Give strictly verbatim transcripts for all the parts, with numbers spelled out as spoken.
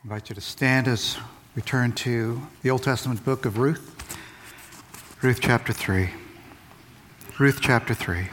I invite you to stand as we turn to the Old Testament book of Ruth. Ruth chapter three. Ruth chapter three.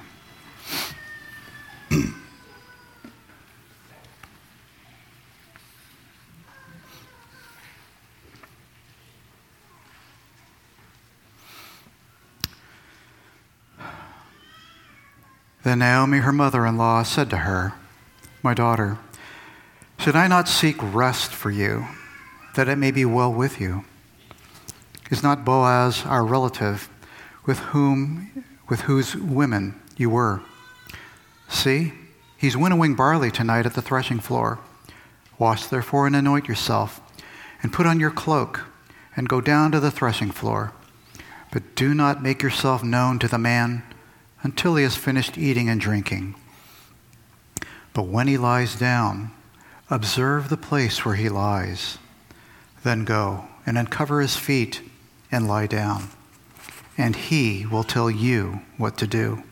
Then Naomi, her mother-in-law, said to her, "My daughter, should I not seek rest for you, that it may be well with you? Is not Boaz our relative, with whom, with whose women you were? See, he's winnowing barley tonight at the threshing floor. Wash therefore and anoint yourself, and put on your cloak, and go down to the threshing floor. But do not make yourself known to the man until he has finished eating and drinking. But when he lies down, observe the place where he lies. Then go and uncover his feet and lie down, and he will tell you what to do."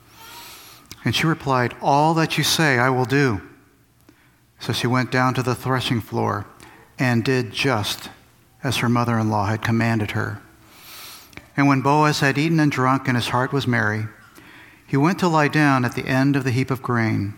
And she replied, "All that you say I will do." So she went down to the threshing floor and did just as her mother-in-law had commanded her. And when Boaz had eaten and drunk and his heart was merry, he went to lie down at the end of the heap of grain.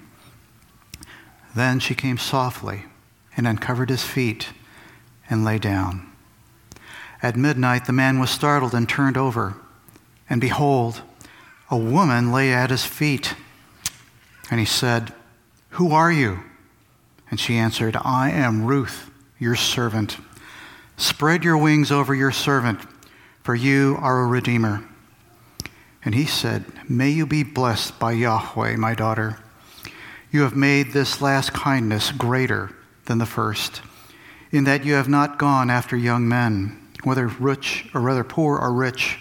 Then she came softly and uncovered his feet and lay down. At midnight the man was startled and turned over, and behold, a woman lay at his feet. And he said, "Who are you?" And she answered, "I am Ruth, your servant. Spread your wings over your servant, for you are a redeemer." And he said, "May you be blessed by Yahweh, my daughter. You have made this last kindness greater than the first, in that you have not gone after young men, whether rich or rather poor or rich.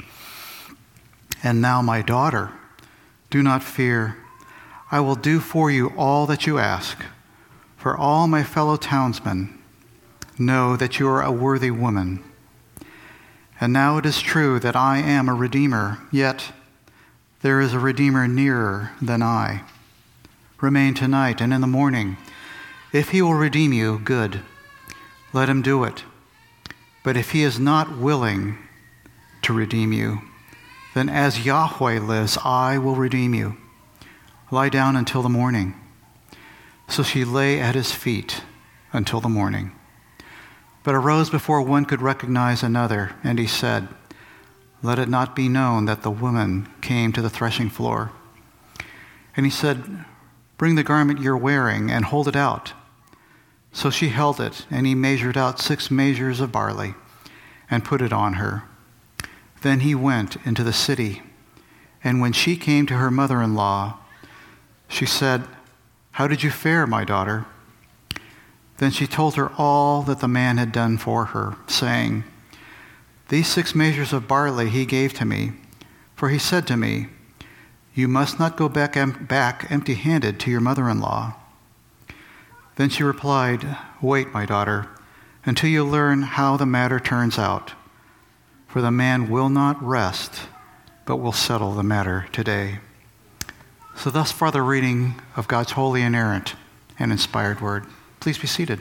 And now, my daughter, do not fear. I will do for you all that you ask. For all my fellow townsmen know that you are a worthy woman. And now it is true that I am a redeemer, yet there is a redeemer nearer than I. Remain tonight, and in the morning, if he will redeem you, good, let him do it. But if he is not willing to redeem you, then as Yahweh lives, I will redeem you. Lie down until the morning." So she lay at his feet until the morning, but arose before one could recognize another, and he said, "Let it not be known that the woman came to the threshing floor." And he said, "Bring the garment you're wearing and hold it out." So she held it, and he measured out six measures of barley and put it on her. Then he went into the city, and when she came to her mother-in-law, she said, "How did you fare, my daughter?" Then she told her all that the man had done for her, saying, "These six measures of barley he gave to me, for he said to me, 'You must not go back, em- back empty-handed to your mother-in-law.'" Then she replied, "Wait, my daughter, until you learn how the matter turns out. For the man will not rest, but will settle the matter today." So thus far the reading of God's holy, inerrant, and inspired word. Please be seated.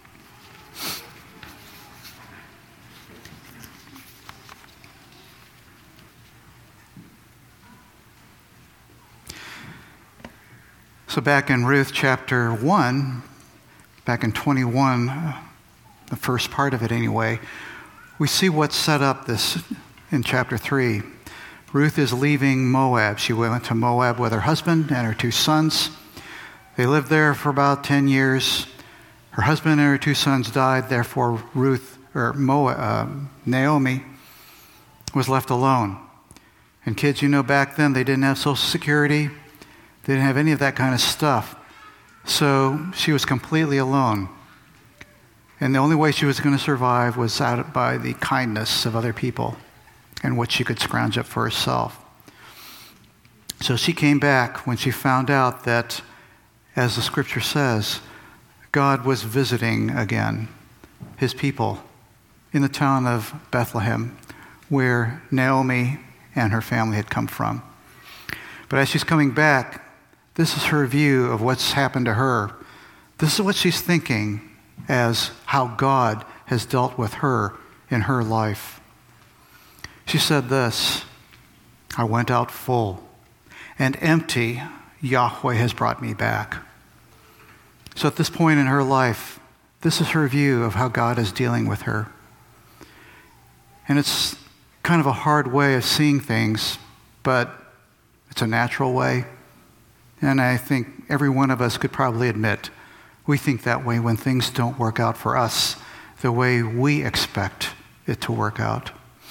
So back in Ruth chapter one, back in twenty-one, uh, the first part of it anyway, we see what set up this in chapter three. Ruth is leaving Moab. She went to Moab with her husband and her two sons. They lived there for about ten years. Her husband and her two sons died, therefore Ruth, or Moab, uh, Naomi, was left alone. And kids, you know, back then they didn't have Social Security. They didn't have any of that kind of stuff. So she was completely alone. And the only way she was going to survive was out by the kindness of other people and what she could scrounge up for herself. So she came back when she found out that, as the scripture says, God was visiting again his people in the town of Bethlehem, where Naomi and her family had come from. But as she's coming back, this is her view of what's happened to her. This is what she's thinking as how God has dealt with her in her life. She said this, I went out full, and empty Yahweh has brought me back. So at this point in her life, this is her view of how God is dealing with her. And it's kind of a hard way of seeing things, but it's a natural way. And I think every one of us could probably admit we think that way when things don't work out for us the way we expect it to work out.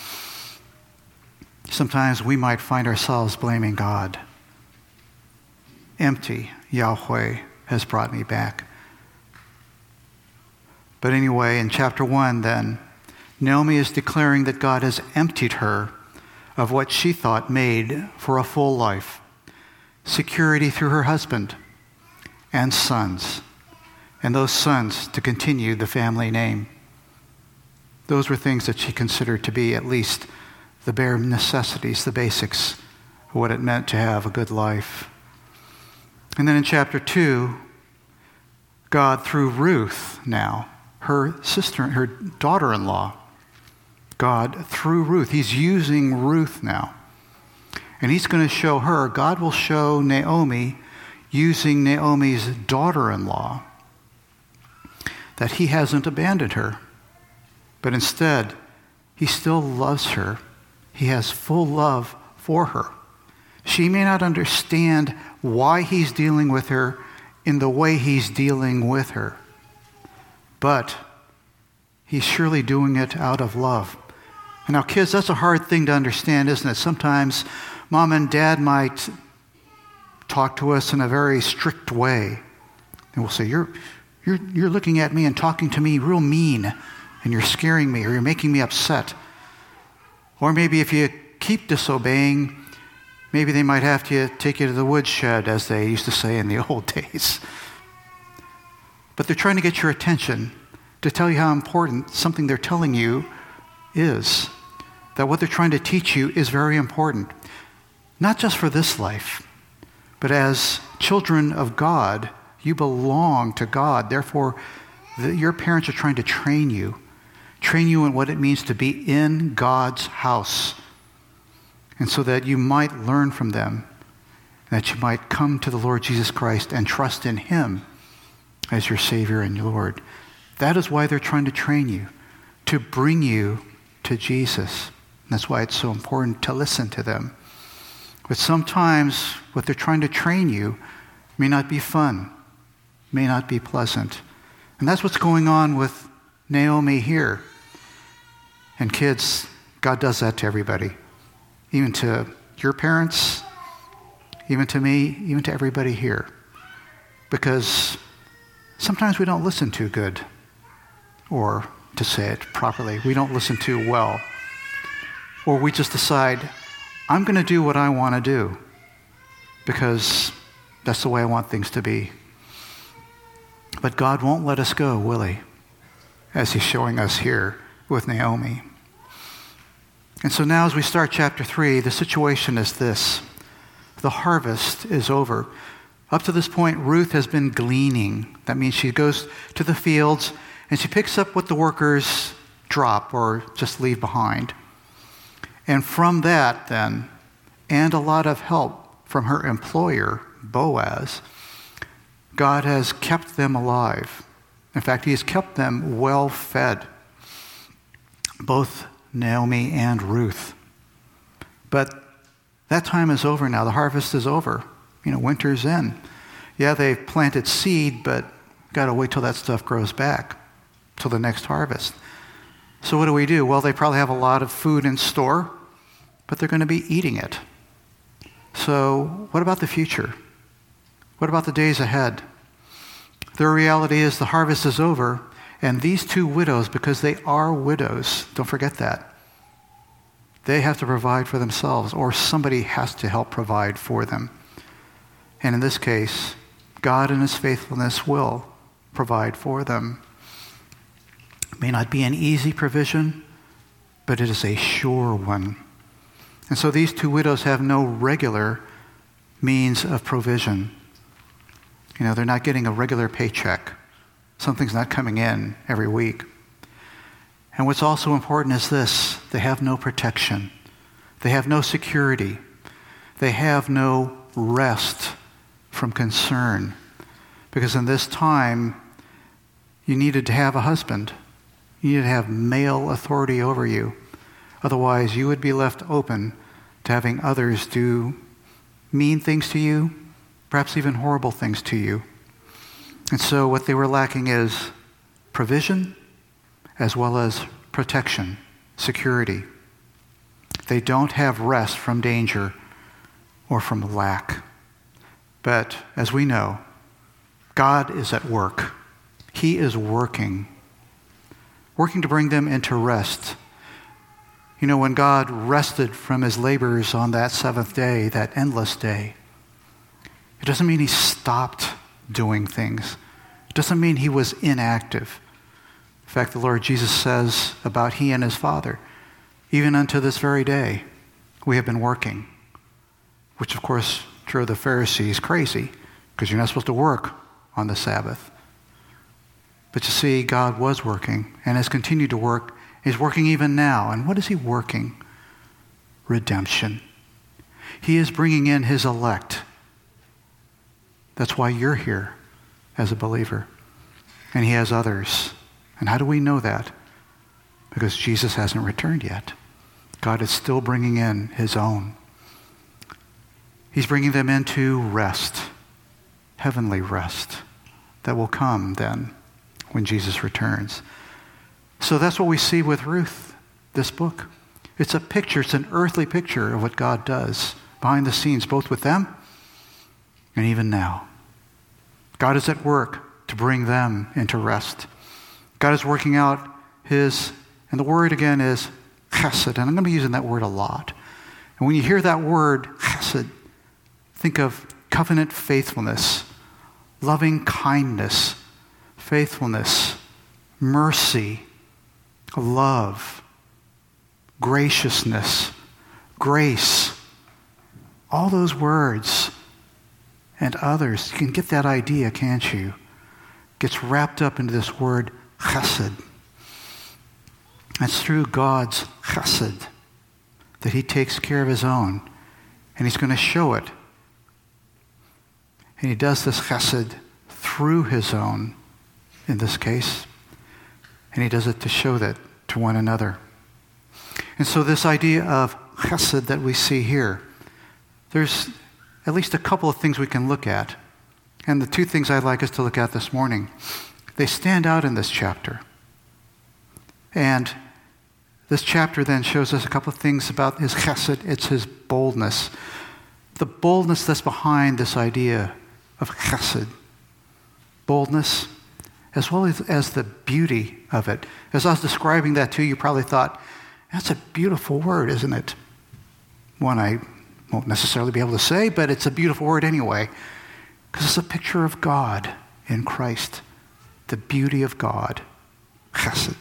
Sometimes we might find ourselves blaming God. Empty Yahweh has brought me back. But anyway, in chapter one then, Naomi is declaring that God has emptied her of what she thought made for a full life. Security through her husband and sons, and those sons to continue the family name. Those were things that she considered to be at least the bare necessities, the basics of what it meant to have a good life. And then in chapter two, God, through Ruth now, her sister, her daughter-in-law, God, through Ruth, he's using Ruth now. And he's going to show her, God will show Naomi, using Naomi's daughter-in-law, that he hasn't abandoned her. But instead, he still loves her. He has full love for her. She may not understand why he's dealing with her in the way he's dealing with her, but he's surely doing it out of love. And now, kids, that's a hard thing to understand, isn't it? Sometimes mom and dad might talk to us in a very strict way. And we'll say, you're, you're, you're looking at me and talking to me real mean, and you're scaring me, or you're making me upset. Or maybe if you keep disobeying, maybe they might have to take you to the woodshed, as they used to say in the old days. But they're trying to get your attention to tell you how important something they're telling you is. That what they're trying to teach you is very important. Not just for this life, but as children of God, you belong to God. Therefore, the, your parents are trying to train you. Train you in what it means to be in God's house. And so that you might learn from them. That you might come to the Lord Jesus Christ and trust in him as your Savior and your Lord. That is why they're trying to train you. To bring you to Jesus. And that's why it's so important to listen to them. But sometimes what they're trying to train you may not be fun, may not be pleasant. And that's what's going on with Naomi here. And kids, God does that to everybody. Even to your parents, even to me, even to everybody here. Because sometimes we don't listen too good. Or, to say it properly, we don't listen too well. Or we just decide, I'm going to do what I want to do because that's the way I want things to be. But God won't let us go, will he? As he's showing us here with Naomi. And so now as we start chapter three, the situation is this. The harvest is over. Up to this point, Ruth has been gleaning. That means she goes to the fields and she picks up what the workers drop or just leave behind. And from that, then, and a lot of help from her employer, Boaz, God has kept them alive. In fact, he has kept them well fed, both Naomi and Ruth. But that time is over now. The harvest is over. You know, winter's in. Yeah, they've planted seed, but got to wait till that stuff grows back, till the next harvest. So what do we do? Well, they probably have a lot of food in store, but they're going to be eating it. So what about the future? What about the days ahead? The reality is the harvest is over, and these two widows, because they are widows, don't forget that, they have to provide for themselves, or somebody has to help provide for them. And in this case, God in his faithfulness will provide for them. It may not be an easy provision, but it is a sure one. And so these two widows have no regular means of provision. You know, they're not getting a regular paycheck. Something's not coming in every week. And what's also important is this: they have no protection. They have no security. They have no rest from concern. Because in this time, you needed to have a husband. You needed to have male authority over you. Otherwise, you would be left open to having others do mean things to you, perhaps even horrible things to you. And so what they were lacking is provision as well as protection, security. They don't have rest from danger or from lack. But as we know, God is at work. He is working, working to bring them into rest. You know, when God rested from his labors on that seventh day, that endless day, it doesn't mean he stopped doing things. It doesn't mean he was inactive. In fact, the Lord Jesus says about he and his Father, even unto this very day, we have been working. Which, of course, drove the Pharisees crazy, because you're not supposed to work on the Sabbath. But you see, God was working and has continued to work. He's working even now. And what is he working? Redemption. He is bringing in his elect. That's why you're here as a believer. And he has others. And how do we know that? Because Jesus hasn't returned yet. God is still bringing in his own. He's bringing them into rest, heavenly rest, that will come then when Jesus returns. So that's what we see with Ruth, this book. It's a picture, it's an earthly picture of what God does behind the scenes, both with them and even now. God is at work to bring them into rest. God is working out his, and the word again is chesed, and I'm going to be using that word a lot. And when you hear that word, chesed, think of covenant faithfulness, loving kindness, faithfulness, mercy, love, graciousness, grace. All those words and others, you can get that idea, can't you? Gets wrapped up into this word chesed. It's through God's chesed that he takes care of his own, and he's going to show it. And he does this chesed through his own, in this case. And he does it to show that to one another. And so this idea of chesed that we see here, there's at least a couple of things we can look at. And the two things I'd like us to look at this morning, they stand out in this chapter. And this chapter then shows us a couple of things about his chesed. It's his boldness. The boldness that's behind this idea of chesed. Boldness, as well as, as the beauty of it. As I was describing that to you, you probably thought, that's a beautiful word, isn't it? One I won't necessarily be able to say, but it's a beautiful word anyway. Because it's a picture of God in Christ. The beauty of God. Chesed.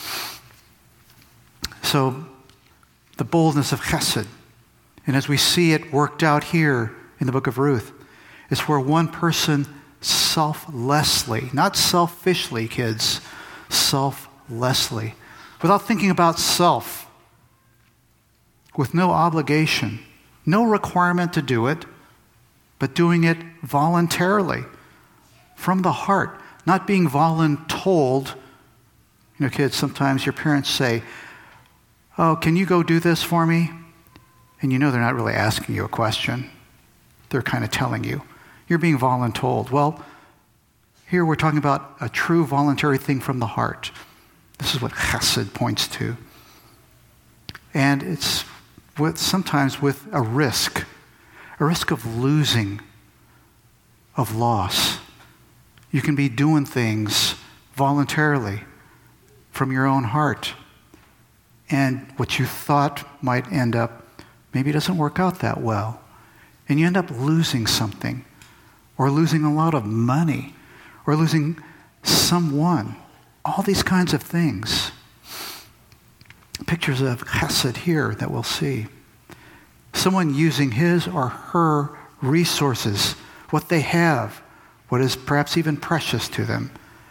So, the boldness of chesed. And as we see it worked out here in the book of Ruth, it's where one person selflessly, not selfishly, kids, selflessly, without thinking about self, with no obligation, no requirement to do it, but doing it voluntarily, from the heart, not being voluntold. You know, kids, sometimes your parents say, oh, can you go do this for me? And you know they're not really asking you a question. They're kind of telling you. You're being voluntold. Well, here we're talking about a true voluntary thing from the heart. This is what chesed points to. And it's with, sometimes with a risk, a risk of losing, of loss. You can be doing things voluntarily from your own heart. And what you thought might end up, maybe it doesn't work out that well. And you end up losing something, or losing a lot of money, or losing someone. All these kinds of things. Pictures of chesed here that we'll see. Someone using his or her resources, what they have, what is perhaps even precious to them,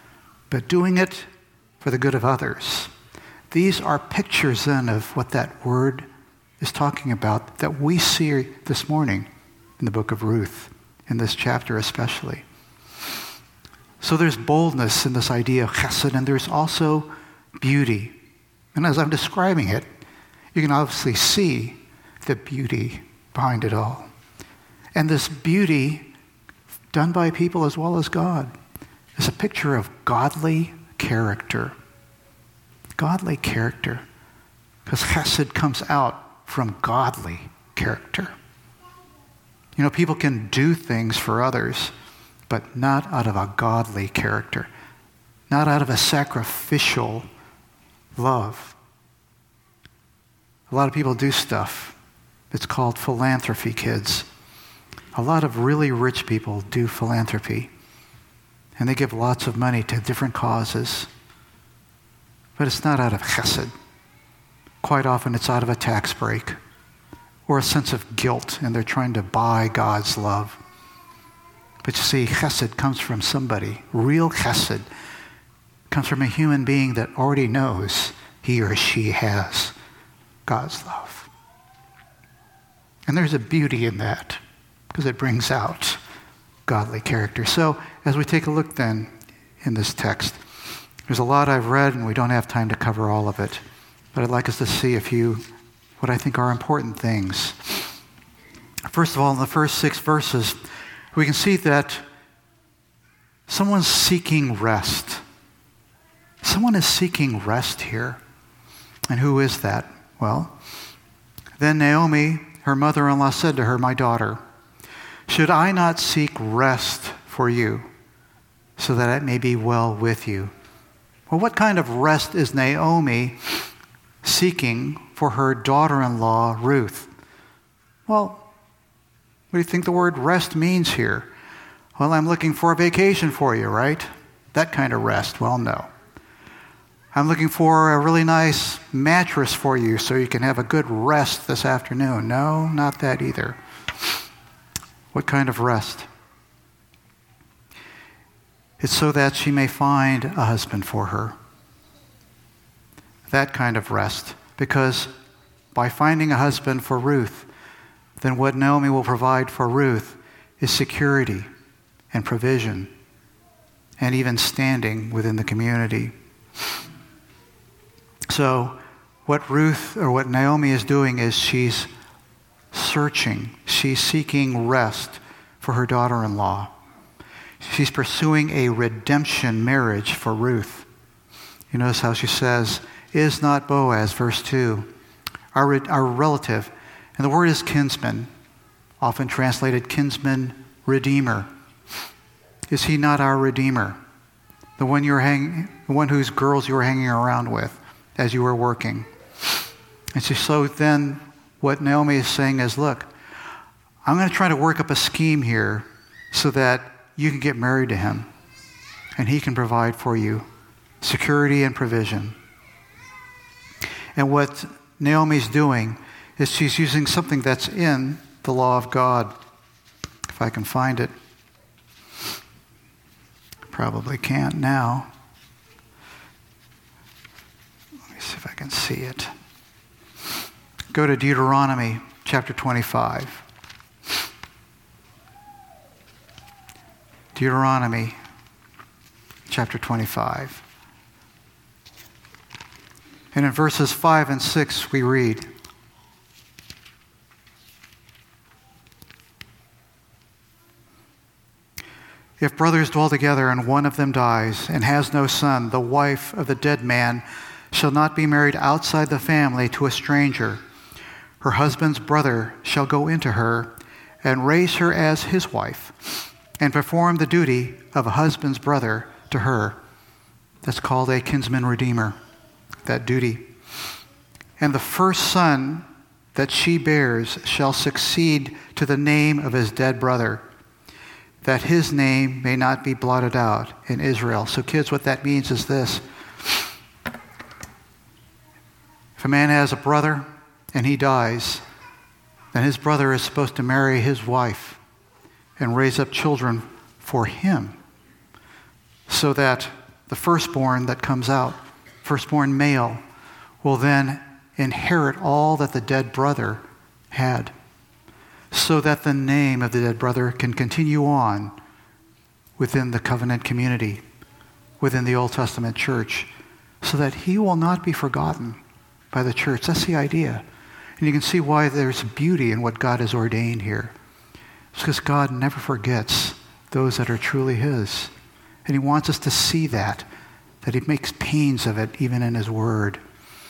but doing it for the good of others. These are pictures then of what that word is talking about that we see this morning in the book of Ruth, in this chapter especially. So there's boldness in this idea of chesed, and there's also beauty. And as I'm describing it, you can obviously see the beauty behind it all. And this beauty, done by people as well as God, is a picture of godly character. Godly character. Because chesed comes out from godly character. You know, people can do things for others, but not out of a godly character. Not out of a sacrificial love. A lot of people do stuff. It's called philanthropy, kids. A lot of really rich people do philanthropy. And they give lots of money to different causes. But it's not out of chesed. Quite often it's out of a tax break or a sense of guilt, and they're trying to buy God's love. But you see, chesed comes from somebody. Real chesed comes from a human being that already knows he or she has God's love. And there's a beauty in that because it brings out godly character. So as we take a look then in this text, there's a lot I've read and we don't have time to cover all of it. But I'd like us to see a few, what I think are important things. First of all, in the first six verses, we can see that someone's seeking rest. Someone is seeking rest here. And who is that? Well, then Naomi, her mother-in-law, said to her, "My daughter, should I not seek rest for you so that it may be well with you?" Well, what kind of rest is Naomi seeking for her daughter-in-law, Ruth? Well, what do you think the word rest means here? Well, I'm looking for a vacation for you, right? That kind of rest. Well, no. I'm looking for a really nice mattress for you so you can have a good rest this afternoon. No, not that either. What kind of rest? It's so that she may find a husband for her. That kind of rest. Because by finding a husband for Ruth, then what Naomi will provide for Ruth is security and provision and even standing within the community. So what Ruth or what Naomi is doing is she's searching, she's seeking rest for her daughter-in-law. She's pursuing a redemption marriage for Ruth. You notice how she says, "Is not Boaz," verse two, our, our relative. And the word is kinsman, often translated kinsman redeemer. Is he not our redeemer? The one you're hang, the one whose girls you were hanging around with as you were working. And so, so then what Naomi is saying is, look, I'm going to try to work up a scheme here so that you can get married to him and he can provide for you security and provision. And what Naomi's doing is she's using something that's in the law of God. If I can find it. Probably can't now. Let me see if I can see it. Go to Deuteronomy chapter twenty-five. Deuteronomy chapter twenty-five. And in verses five and six we read, "If brothers dwell together and one of them dies and has no son, the wife of the dead man shall not be married outside the family to a stranger. Her husband's brother shall go into her and raise her as his wife and perform the duty of a husband's brother to her." That's called a kinsman redeemer, that duty. "And the first son that she bears shall succeed to the name of his dead brother, that his name may not be blotted out in Israel." So kids, what that means is this. If a man has a brother and he dies, then his brother is supposed to marry his wife and raise up children for him so that the firstborn that comes out, firstborn male, will then inherit all that the dead brother had, so that the name of the dead brother can continue on within the covenant community, within the Old Testament church, so that he will not be forgotten by the church. That's the idea. And you can see why there's beauty in what God has ordained here. It's because God never forgets those that are truly his. And he wants us to see that, that he makes pains of it even in his word.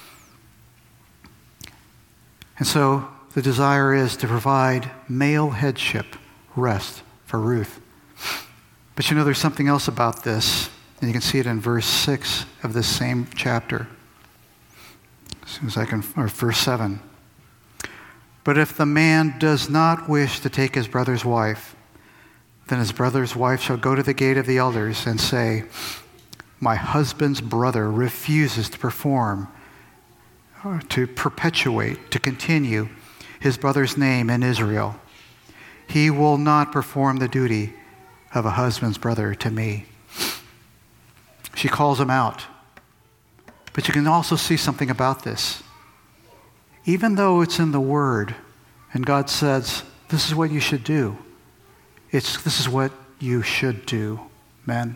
And so the desire is to provide male headship, rest for Ruth. But you know, there's something else about this, and you can see it in verse six of this same chapter. As soon as I can, or verse seven. But if the man does not wish to take his brother's wife, then his brother's wife shall go to the gate of the elders and say, my husband's brother refuses to perform, or to perpetuate, to continue his brother's name in Israel. He will not perform the duty of a husband's brother to me. She calls him out. But you can also see something about this. Even though it's in the Word, and God says, this is what you should do. It's this is what you should do, men.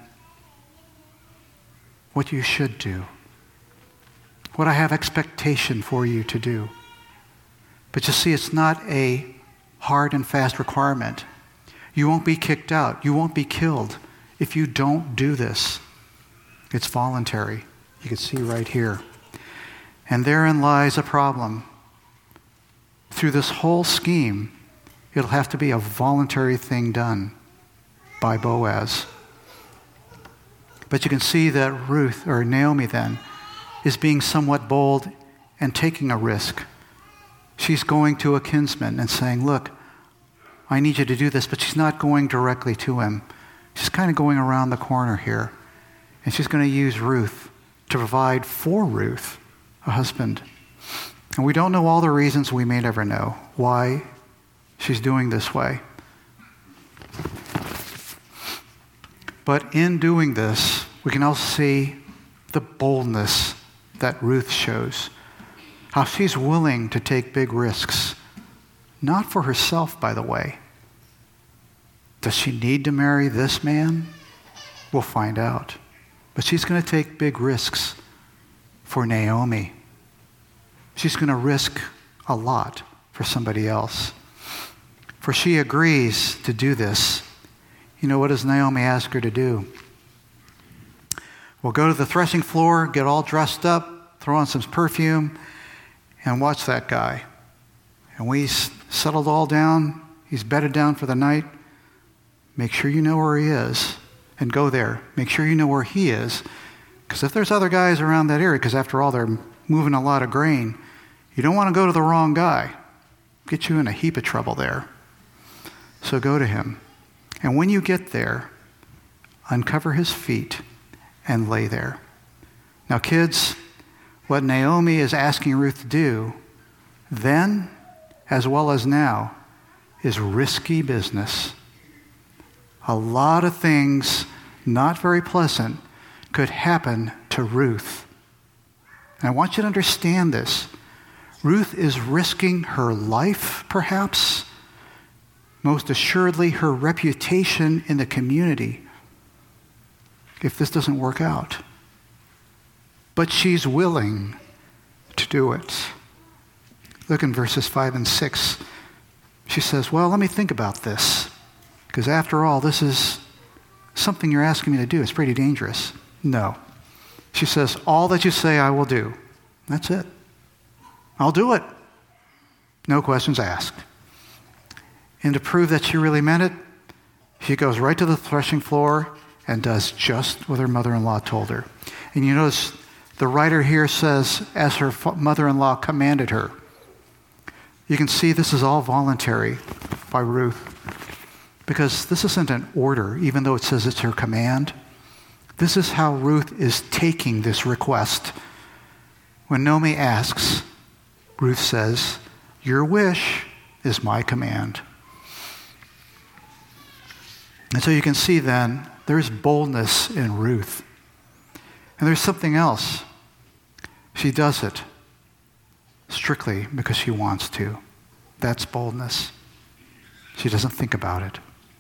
What you should do. What I have expectation for you to do. But you see, it's not a hard and fast requirement. You won't be kicked out. You won't be killed if you don't do this. It's voluntary. You can see right here. And therein lies a problem. Through this whole scheme, it'll have to be a voluntary thing done by Boaz. But you can see that Ruth, or Naomi then, is being somewhat bold and taking a risk. She's going to a kinsman and saying, look, I need you to do this, but she's not going directly to him. She's kind of going around the corner here. And she's going to use Ruth to provide for Ruth a husband. And we don't know all the reasons, we may never know why she's doing this way. But in doing this, we can also see the boldness that Ruth shows. How she's willing to take big risks. Not for herself, by the way. Does she need to marry this man? We'll find out. But she's going to take big risks for Naomi. She's going to risk a lot for somebody else. For she agrees to do this. You know, what does Naomi ask her to do? Well, go to the threshing floor, get all dressed up, throw on some perfume, and watch that guy. And we settled all down. He's bedded down for the night. Make sure you know where he is and go there. Make sure you know where he is. Because if there's other guys around that area, because after all, they're moving a lot of grain, you don't want to go to the wrong guy. Get you in a heap of trouble there. So go to him. And when you get there, uncover his feet and lay there. Now, kids, what Naomi is asking Ruth to do then, as well as now, is risky business. A lot of things, not very pleasant, could happen to Ruth. And I want you to understand this. Ruth is risking her life, perhaps, most assuredly her reputation in the community, if this doesn't work out. But she's willing to do it. Look in verses five and six. She says, well, let me think about this. Because after all, this is something you're asking me to do. It's pretty dangerous. No. She says, all that you say I will do. That's it. I'll do it. No questions asked. And to prove that she really meant it, she goes right to the threshing floor and does just what her mother-in-law told her. And you notice the writer here says, as her mother-in-law commanded her. You can see this is all voluntary by Ruth. Because this isn't an order, even though it says it's her command. This is how Ruth is taking this request. When Naomi asks, Ruth says, your wish is my command. And so you can see then, there's boldness in Ruth. And there's something else. She does it strictly because she wants to. That's boldness. She doesn't think about it.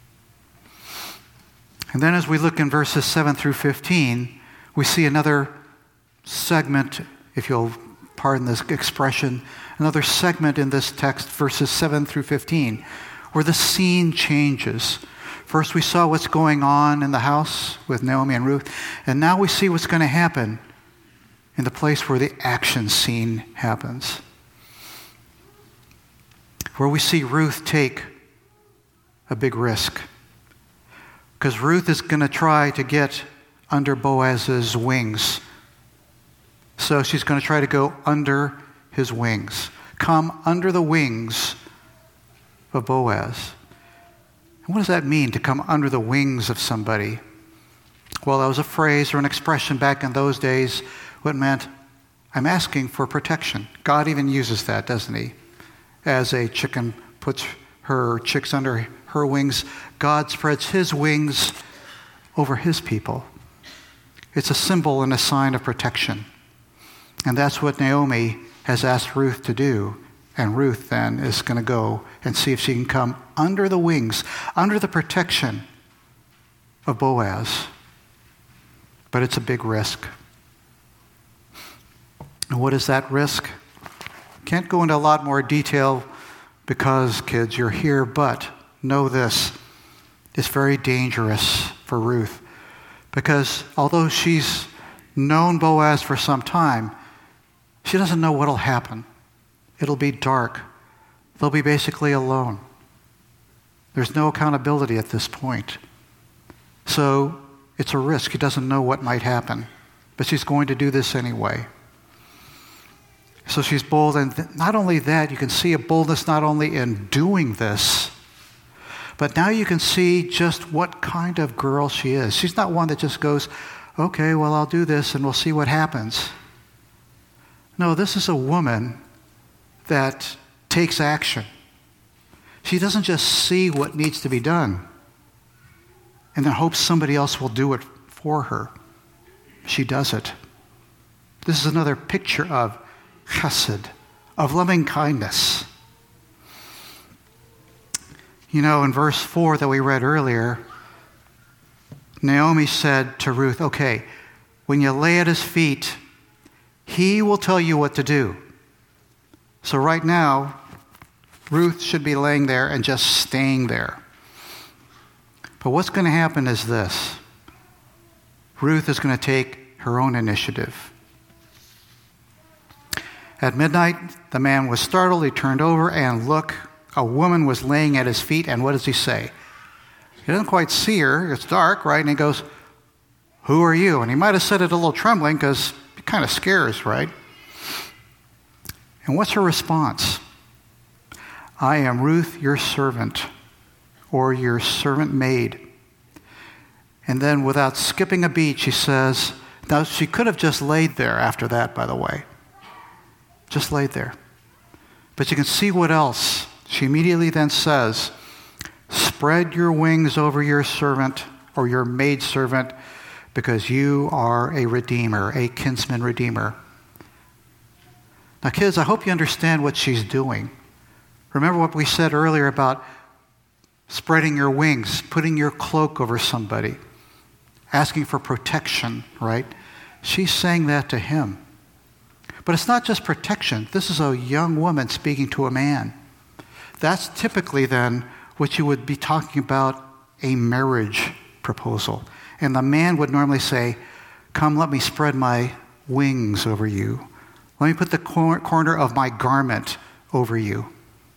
And then as we look in verses seven through fifteen, we see another segment, if you'll pardon this expression, another segment in this text, verses seven through fifteen, where the scene changes. First we saw what's going on in the house with Naomi and Ruth, and now we see what's going to happen in the place where the action scene happens. Where we see Ruth take a big risk. Because Ruth is going to try to get under Boaz's wings. So she's going to try to go under his wings. Come under the wings of Boaz. And what does that mean, to come under the wings of somebody? Well, that was a phrase or an expression back in those days. What meant, I'm asking for protection. God even uses that, doesn't he? As a chicken puts her chicks under her wings, God spreads his wings over his people. It's a symbol and a sign of protection. And that's what Naomi has asked Ruth to do. And Ruth then is going to go and see if she can come under the wings, under the protection of Boaz. But it's a big risk. And what is that risk? Can't go into a lot more detail because, kids, you're here, but know this. It's very dangerous for Ruth. Because although she's known Boaz for some time, she doesn't know what'll happen. It'll be dark. They'll be basically alone. There's no accountability at this point. So it's a risk. She doesn't know what might happen. But she's going to do this anyway. So she's bold. And th- not only that, you can see a boldness not only in doing this, but now you can see just what kind of girl she is. She's not one that just goes, okay, well, I'll do this and we'll see what happens. No, this is a woman that takes action. She doesn't just see what needs to be done and then hopes somebody else will do it for her. She does it. This is another picture of chesed, of loving kindness. You know, in verse four that we read earlier, Naomi said to Ruth, okay, when you lay at his feet, he will tell you what to do. So right now, Ruth should be laying there and just staying there. But what's going to happen is this. Ruth is going to take her own initiative. At midnight, the man was startled. He turned over and look, a woman was laying at his feet. And what does he say? He doesn't quite see her. It's dark, right? And he goes, who are you? And he might have said it a little trembling because it kind of scares, right? And what's her response? I am Ruth, your servant, or your servant maid. And then without skipping a beat, she says, now she could have just laid there after that, by the way. Just laid there. But you can see what else. She immediately then says, spread your wings over your servant or your maidservant because you are a redeemer, a kinsman redeemer. Now, kids, I hope you understand what she's doing. Remember what we said earlier about spreading your wings, putting your cloak over somebody, asking for protection, right? She's saying that to him. But it's not just protection. This is a young woman speaking to a man. That's typically then what you would be talking about, a marriage proposal. And the man would normally say, come, let me spread my wings over you. Let me put the cor- corner of my garment over you.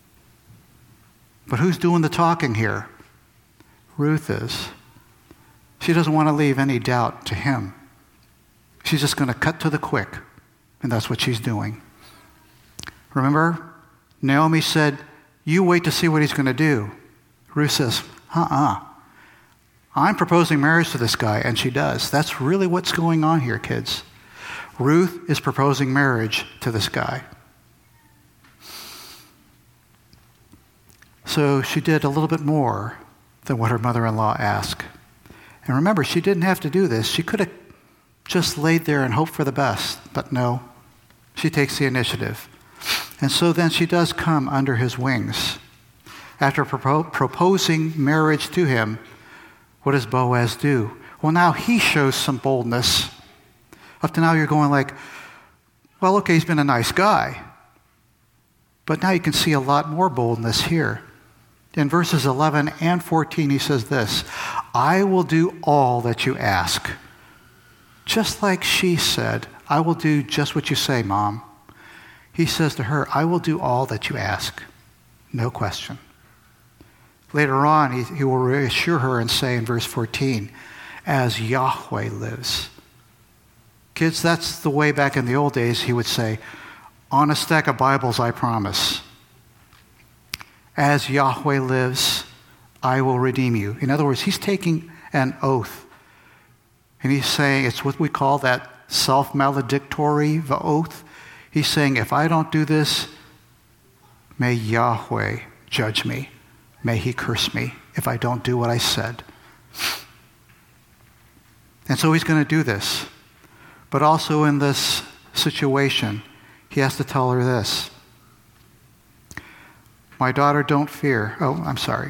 But who's doing the talking here? Ruth is. She doesn't want to leave any doubt to him. She's just going to cut to the quick, and that's what she's doing. Remember, Naomi said, you wait to see what he's going to do. Ruth says, uh-uh. I'm proposing marriage to this guy, and she does. That's really what's going on here, kids. Ruth is proposing marriage to this guy. So she did a little bit more than what her mother-in-law asked. And remember, she didn't have to do this. She could have just laid there and hoped for the best. But no, she takes the initiative. And so then she does come under his wings. After propo- proposing marriage to him, what does Boaz do? Well, now he shows some boldness. Up to now you're going like, well, okay, he's been a nice guy. But now you can see a lot more boldness here. In verses eleven and fourteen, he says this, I will do all that you ask. Just like she said, I will do just what you say, Mom. He says to her, I will do all that you ask. No question. Later on, he, he will reassure her and say in verse fourteen, as Yahweh lives. Kids, that's the way back in the old days he would say, on a stack of Bibles, I promise. As Yahweh lives, I will redeem you. In other words, he's taking an oath. And he's saying, it's what we call that self-maledictory oath. He's saying, if I don't do this, may Yahweh judge me. May he curse me if I don't do what I said. And so he's going to do this. But also in this situation, he has to tell her this. My daughter, don't fear. Oh, I'm sorry.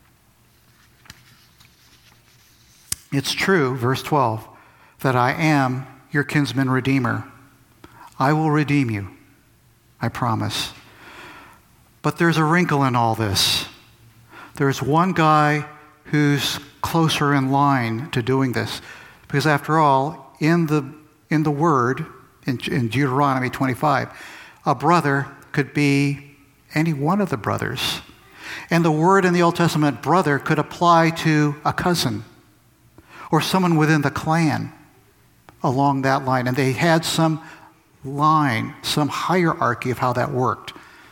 It's true, verse twelve, that I am your kinsman redeemer. I will redeem you, I promise. But there's a wrinkle in all this. There's one guy who's closer in line to doing this. Because after all, in the in the word, in, in Deuteronomy twenty-five, a brother could be any one of the brothers. And the word in the Old Testament, brother, could apply to a cousin or someone within the clan along that line. And they had some line, some hierarchy of how that worked.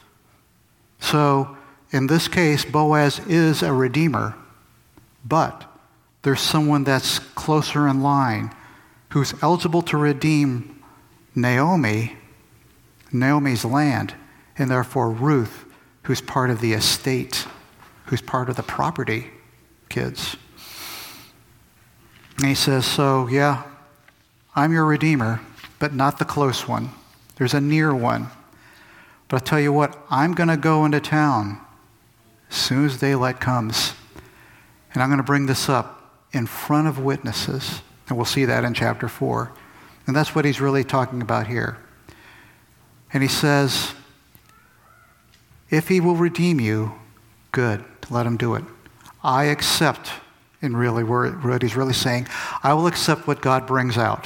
So in this case, Boaz is a redeemer, but there's someone that's closer in line who's eligible to redeem Naomi, Naomi's land, and therefore Ruth, who's part of the estate, who's part of the property, kids. And he says, so yeah, I'm your redeemer, but not the close one. There's a near one. But I'll tell you what, I'm going to go into town as soon as daylight comes, and I'm going to bring this up in front of witnesses. And we'll see that in chapter four. And that's what he's really talking about here. And he says, if he will redeem you, good, let him do it. I accept, in really what he's really saying, I will accept what God brings out.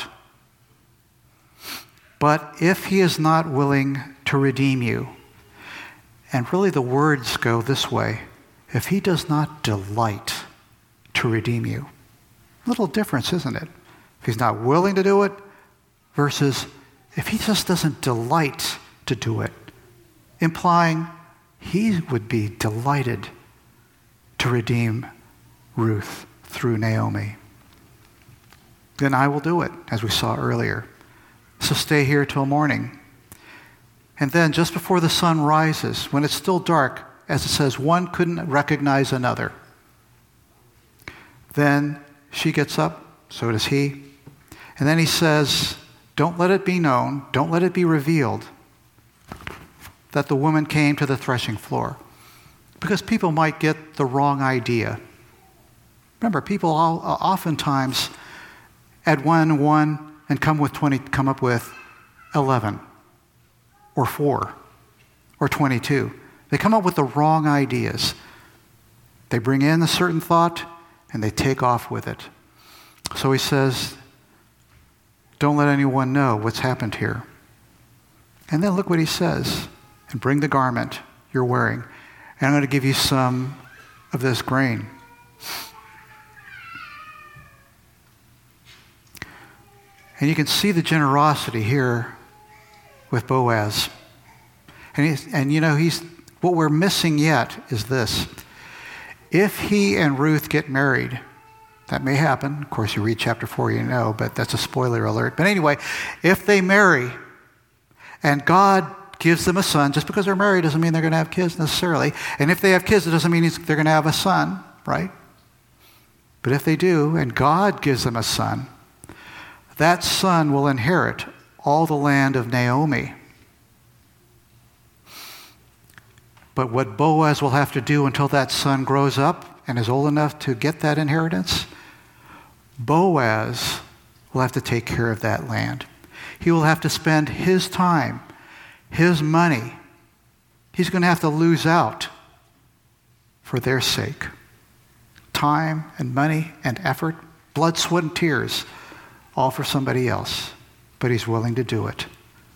But if he is not willing to redeem you, and really the words go this way, if he does not delight to redeem you, little difference, isn't it? If he's not willing to do it versus if he just doesn't delight to do it, implying he would be delighted to redeem Ruth through Naomi. Then I will do it, as we saw earlier. So stay here till morning. And then just before the sun rises, when it's still dark, as it says, one couldn't recognize another. Then she gets up, so does he. And then he says, don't let it be known, don't let it be revealed that the woman came to the threshing floor. Because people might get the wrong idea. Remember, people all, oftentimes add one and one and come with twenty, come up with eleven or four or twenty-two. They come up with the wrong ideas. They bring in a certain thought and they take off with it. So he says, don't let anyone know what's happened here. And then look what he says. And bring the garment you're wearing. And I'm going to give you some of this grain. And you can see the generosity here with Boaz. And, he's, and you know, he's what we're missing yet is this. If he and Ruth get married, that may happen. Of course, you read chapter four, you know, but that's a spoiler alert. But anyway, if they marry and God gives them a son, just because they're married doesn't mean they're going to have kids necessarily. And if they have kids, it doesn't mean they're going to have a son, right? But if they do, and God gives them a son, that son will inherit all the land of Naomi. But what Boaz will have to do until that son grows up and is old enough to get that inheritance, Boaz will have to take care of that land. He will have to spend his time, his money. He's going to have to lose out for their sake. Time and money and effort, blood, sweat, and tears, all for somebody else. But he's willing to do it.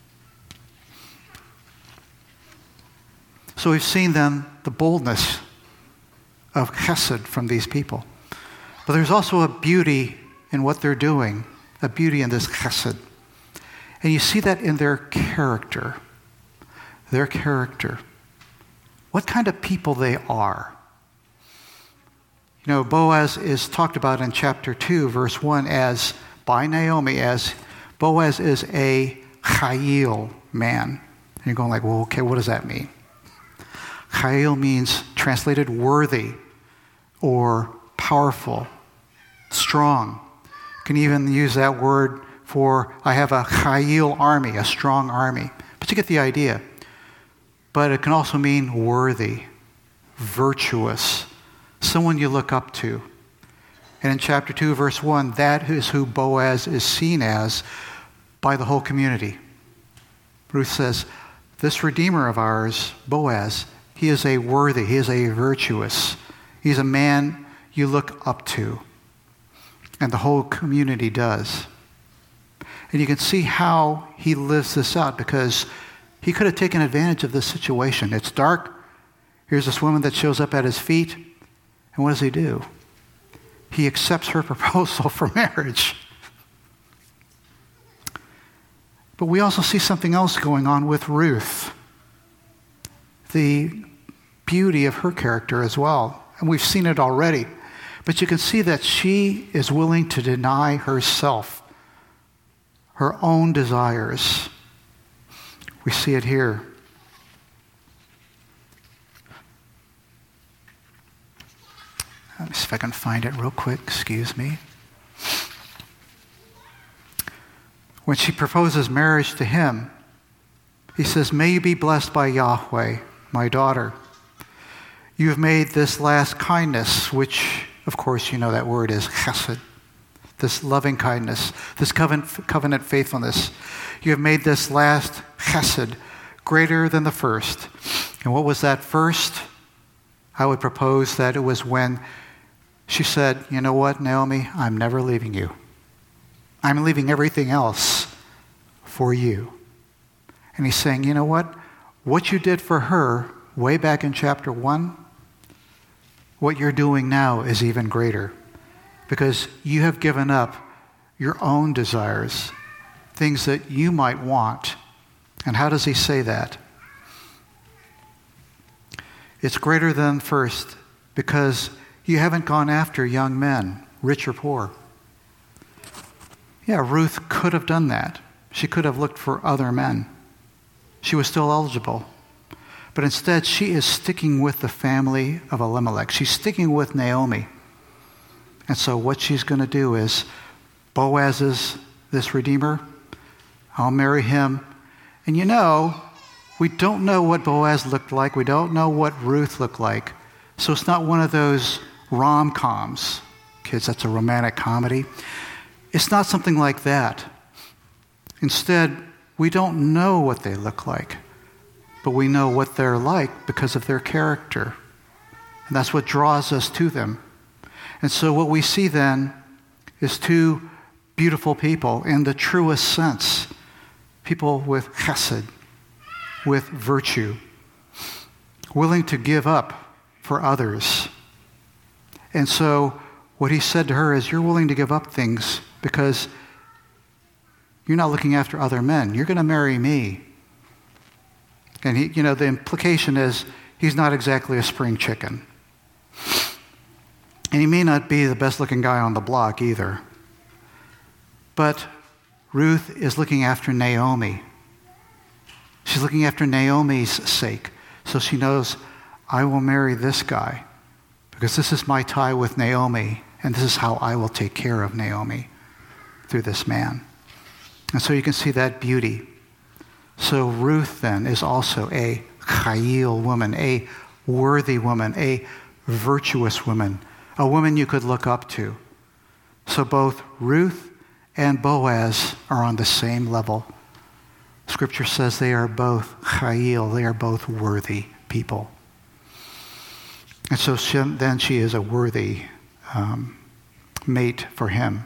So we've seen then the boldness of chesed from these people. But there's also a beauty in what they're doing, a beauty in this chesed. And you see that in their character. Their character. What kind of people they are. You know, Boaz is talked about in chapter two, verse one, as by Naomi, as Boaz is a chayil man. And you're going like, well, okay, what does that mean? Chayil means translated worthy or powerful, strong. You can even use that word for, I have a chayil army, a strong army. But you get the idea. But it can also mean worthy, virtuous, someone you look up to. And in chapter two, verse one, that is who Boaz is seen as by the whole community. Ruth says, this Redeemer of ours, Boaz, he is a worthy, he is a virtuous. He's a man you look up to. And the whole community does. And you can see how he lives this out, because he could have taken advantage of this situation. It's dark. Here's this woman that shows up at his feet. And what does he do? He accepts her proposal for marriage. But we also see something else going on with Ruth. The beauty of her character as well. And we've seen it already. But you can see that she is willing to deny herself, her own desires. We see it here. Let me see if I can find it real quick. Excuse me. When she proposes marriage to him, he says, may you be blessed by Yahweh, my daughter. You have made this last kindness, which, of course, you know that word is chesed, this loving kindness, this covenant, covenant faithfulness. You have made this last chesed greater than the first. And what was that first? I would propose that it was when she said, you know what, Naomi, I'm never leaving you. I'm leaving everything else for you. And he's saying, you know what? What you did for her way back in chapter one, what you're doing now is even greater. Because you have given up your own desires, things that you might want. And how does he say that? It's greater than first because you haven't gone after young men, rich or poor. Yeah, Ruth could have done that. She could have looked for other men. She was still eligible. But instead, she is sticking with the family of Elimelech. She's sticking with Naomi. And so what she's going to do is, Boaz is this Redeemer. I'll marry him. And you know, we don't know what Boaz looked like. We don't know what Ruth looked like. So it's not one of those rom-coms. Kids, that's a romantic comedy. It's not something like that. Instead, we don't know what they look like, but we know what they're like because of their character. And that's what draws us to them. And so what we see then is two beautiful people in the truest sense. People with chesed, with virtue, willing to give up for others. And so what he said to her is, you're willing to give up things because you're not looking after other men. You're going to marry me. And he, you know, the implication is he's not exactly a spring chicken. And he may not be the best looking guy on the block either. But Ruth is looking after Naomi. She's looking after Naomi's sake. So she knows, I will marry this guy because this is my tie with Naomi, and this is how I will take care of Naomi through this man. And so you can see that beauty. So Ruth then is also a chayil woman, a worthy woman, a virtuous woman, a woman you could look up to. So both Ruth and Boaz are on the same level. Scripture says they are both chayil, they are both worthy people. And so she, then she is a worthy um, mate for him.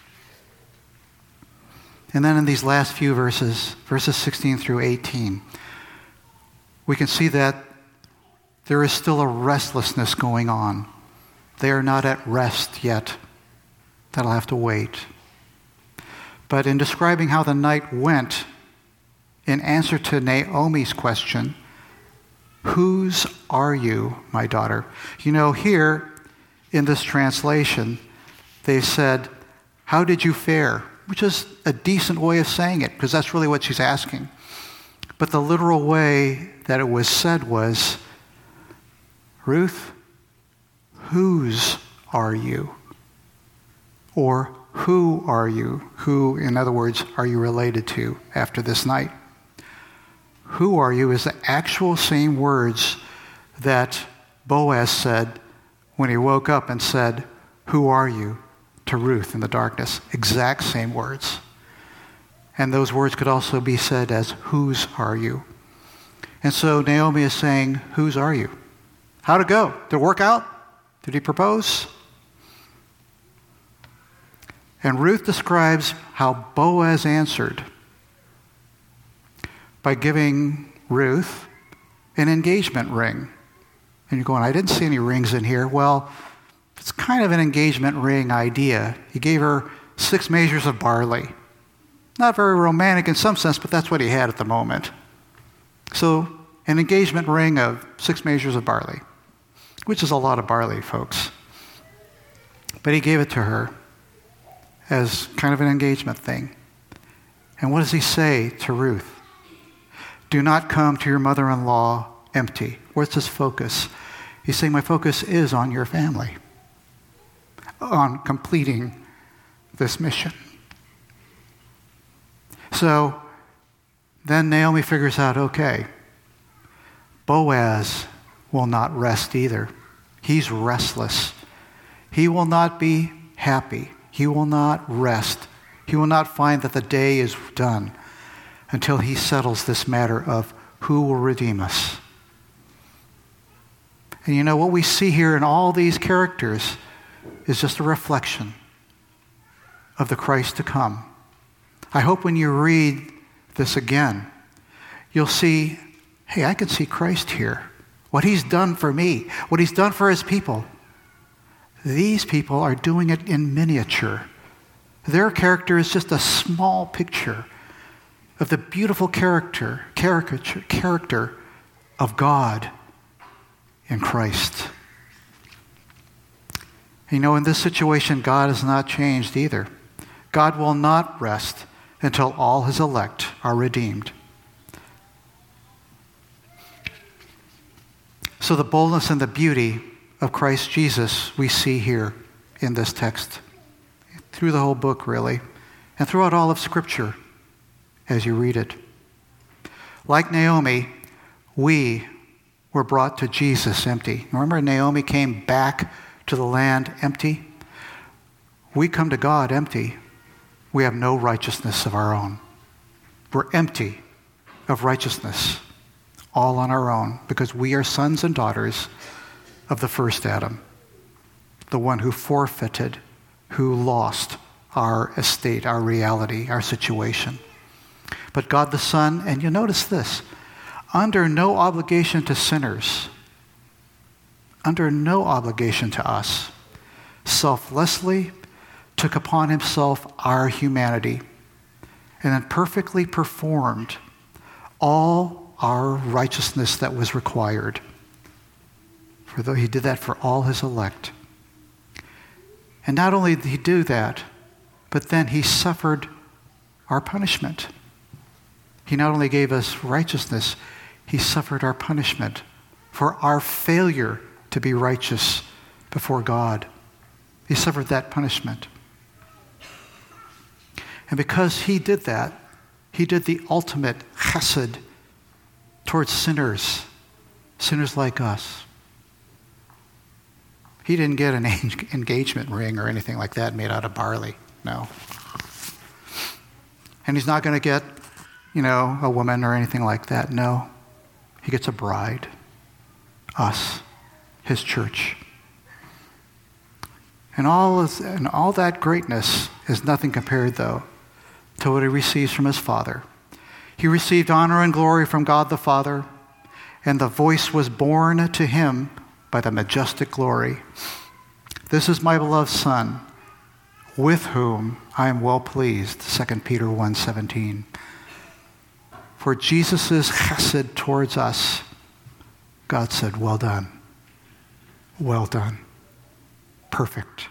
And then in these last few verses, verses sixteen through eighteen, we can see that there is still a restlessness going on. They are not at rest yet. That'll have to wait. But in describing how the night went, in answer to Naomi's question, "Whose are you, my daughter?" You know, here in this translation, they said, "How did you fare?" Which is a decent way of saying it, because that's really what she's asking. But the literal way that it was said was, "Ruth, whose are you?" Or, "Who are you?" Who, in other words, are you related to after this night? "Who are you?" is the actual same words that Boaz said when he woke up and said, "Who are you?" to Ruth in the darkness. Exact same words. And those words could also be said as, "Whose are you?" And so Naomi is saying, "Whose are you?" How'd it go? Did it work out? Did he propose? And Ruth describes how Boaz answered by giving Ruth an engagement ring. And you're going, "I didn't see any rings in here." Well, it's kind of an engagement ring idea. He gave her six measures of barley. Not very romantic in some sense, but that's what he had at the moment. So an engagement ring of six measures of barley, which is a lot of barley, folks. But he gave it to her as kind of an engagement thing. And what does he say to Ruth? "Do not come to your mother-in-law empty." Where's his focus? He's saying, my focus is on your family, on completing this mission. So then Naomi figures out, okay, Boaz will not rest either. He's restless. He will not be happy. He will not rest. He will not find that the day is done until he settles this matter of who will redeem us. And you know, what we see here in all these characters is just a reflection of the Christ to come. I hope when you read this again, you'll see, hey, I can see Christ here. What he's done for me, what he's done for his people. These people are doing it in miniature. Their character is just a small picture of the beautiful character, caricature, character of God in Christ. You know, in this situation, God has not changed either. God will not rest until all his elect are redeemed. So the boldness and the beauty of Christ Jesus we see here in this text, through the whole book really, and throughout all of Scripture as you read it. Like Naomi, we were brought to Jesus empty. Remember, Naomi came back to the land empty? We come to God empty. We have no righteousness of our own. We're empty of righteousness, all on our own, because we are sons and daughters of the first Adam, the one who forfeited, who lost our estate, our reality, our situation. But God the Son, and you notice this, under no obligation to sinners, under no obligation to us, selflessly took upon himself our humanity and then perfectly performed all our righteousness that was required. For though he did that for all his elect. And not only did he do that, but then he suffered our punishment. He not only gave us righteousness, he suffered our punishment for our failure to be righteous before God. He suffered that punishment. And because he did that, he did the ultimate chesed towards sinners, sinners like us. He didn't get an engagement ring or anything like that made out of barley. No. And he's not going to get, you know, a woman or anything like that. No. He gets a bride. Us. His church. And all, is, and all that greatness is nothing compared, though, to what he receives from his Father. He received honor and glory from God the Father, and the voice was borne to him by the majestic glory. This is my beloved Son, with whom I am well pleased, Second Peter one seventeen. For Jesus' chesed towards us, God said, well done, well done, perfect.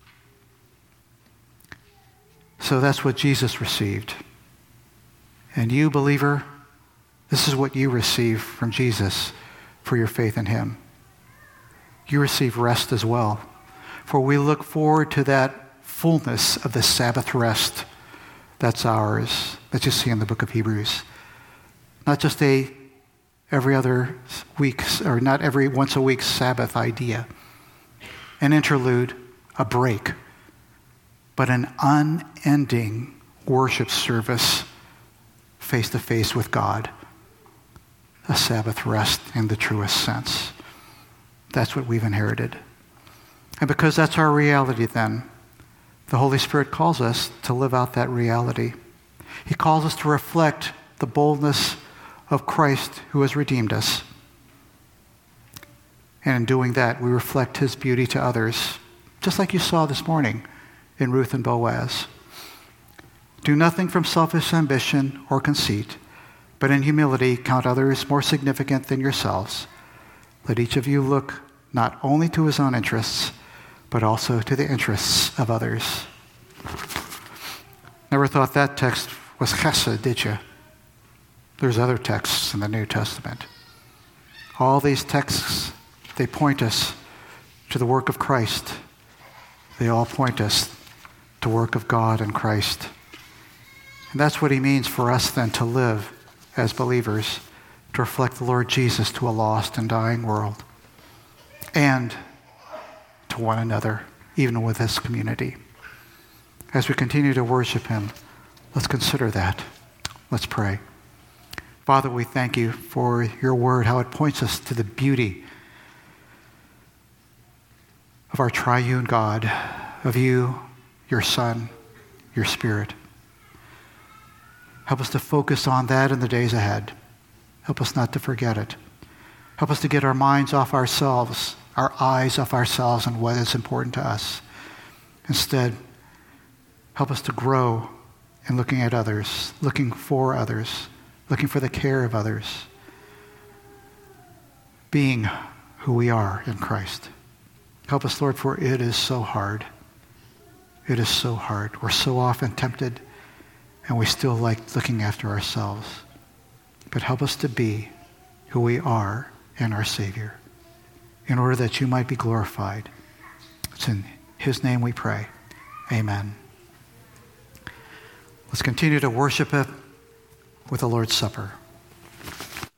So that's what Jesus received. And you, believer, this is what you receive from Jesus for your faith in him. You receive rest as well. For we look forward to that fullness of the Sabbath rest that's ours, that you see in the book of Hebrews. Not just a every other week, or not every once a week Sabbath idea. An interlude, a break, but an unending worship service face to face with God. A Sabbath rest in the truest sense. That's what we've inherited. And because that's our reality then, the Holy Spirit calls us to live out that reality. He calls us to reflect the boldness of Christ who has redeemed us. And in doing that, we reflect his beauty to others, just like you saw this morning in Ruth and Boaz. Do nothing from selfish ambition or conceit, but in humility count others more significant than yourselves. Let each of you look not only to his own interests, but also to the interests of others. Never thought that text was chesed, did you? There's other texts in the New Testament. All these texts, they point us to the work of Christ. They all point us to the work of God and Christ. And that's what he means for us then to live as believers, to reflect the Lord Jesus to a lost and dying world, and to one another, even with this community. As we continue to worship him, let's consider that. Let's pray. Father, we thank you for your word, how it points us to the beauty of our triune God, of you, your Son, your Spirit. Help us to focus on that in the days ahead. Help us not to forget it. Help us to get our minds off ourselves, our eyes off ourselves and what is important to us. Instead, help us to grow in looking at others, looking for others, looking for the care of others, being who we are in Christ. Help us, Lord, for it is so hard. It is so hard. We're so often tempted, and we still like looking after ourselves. But help us to be who we are in our Savior, in order that you might be glorified. It's in his name we pray. Amen. Let's continue to worship him with the Lord's Supper.